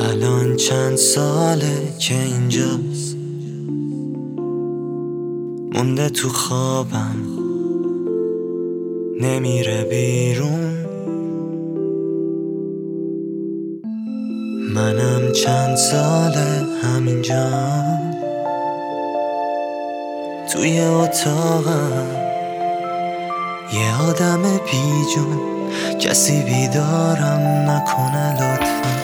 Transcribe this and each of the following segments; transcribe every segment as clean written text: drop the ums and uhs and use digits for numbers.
الان چند ساله که اینجاست، مونده تو خوابم نمیره بیرون. منم چند ساله همینجام توی اتاقم، یه آدم بیجون، کسی بیدارم نکنه لطفا،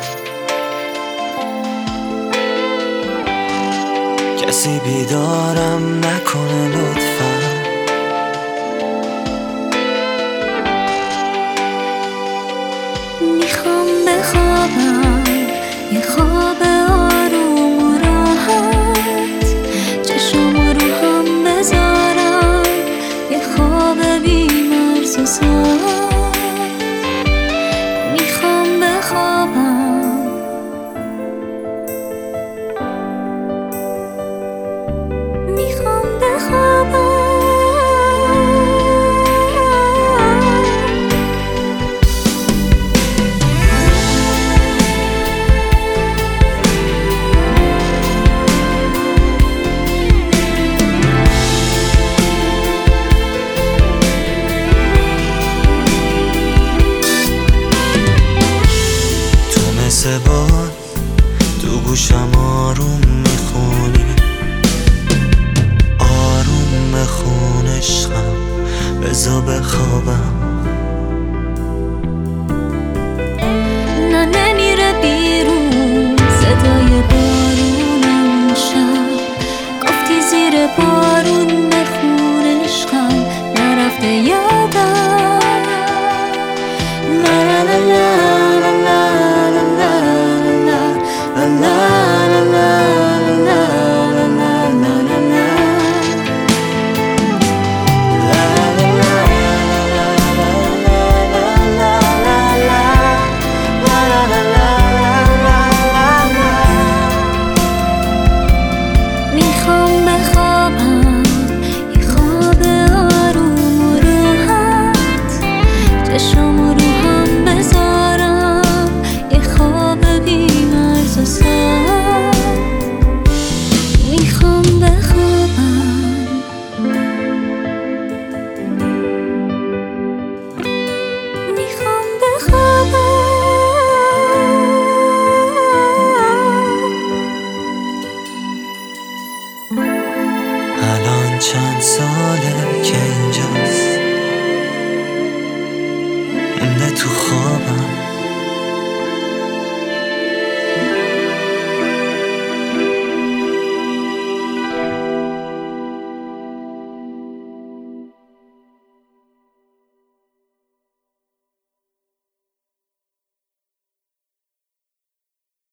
کسی بیدارم نکنه لطفا. میخوام بخوابم یه خواب آروم و راحت، چشم رو هم بذارم یه خواب بی مرز و ساعت. میخوام بخوابم، میخوام بخوابم. مثل باد تو گوشم آروم میخونی، آروم بخون عشقم، بذار بخوابم. نه نمیره بیرون صدای بارونم، شب گفتی زیر بارون بخون عشقم، نرفته یادم. لا لا لا الان چند ساله که اینجاست، مونده تو خوابم